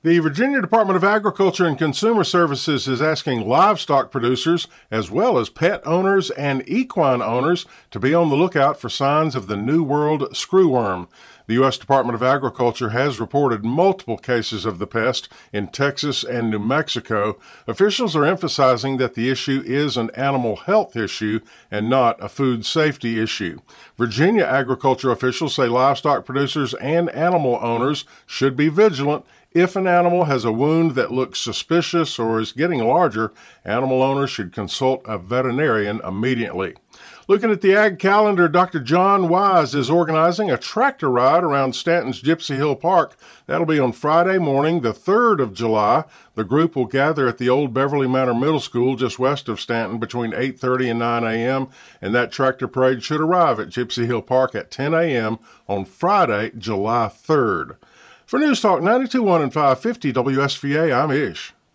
The Virginia Department of Agriculture and Consumer Services is asking livestock producers, as well as pet owners and equine owners, to be on the lookout for signs of the New World screwworm. The U.S. Department of Agriculture has reported multiple cases of the pest in Texas and New Mexico. Officials are emphasizing that the issue is an animal health issue and not a food safety issue. Virginia agriculture officials say livestock producers and animal owners should be vigilant. If an animal has a wound that looks suspicious or is getting larger, animal owners should consult a veterinarian immediately. Looking at the ag calendar, Dr. John Wise is organizing a tractor ride around Stanton's Gypsy Hill Park. That'll be on Friday morning, the 3rd of July. The group will gather at the old Beverly Manor Middle School just west of Stanton between 8:30 and 9 a.m., and that tractor parade should arrive at Gypsy Hill Park at 10 a.m. on Friday, July 3rd. For News Talk 92.1 and 550 WSVA, I'm Ish.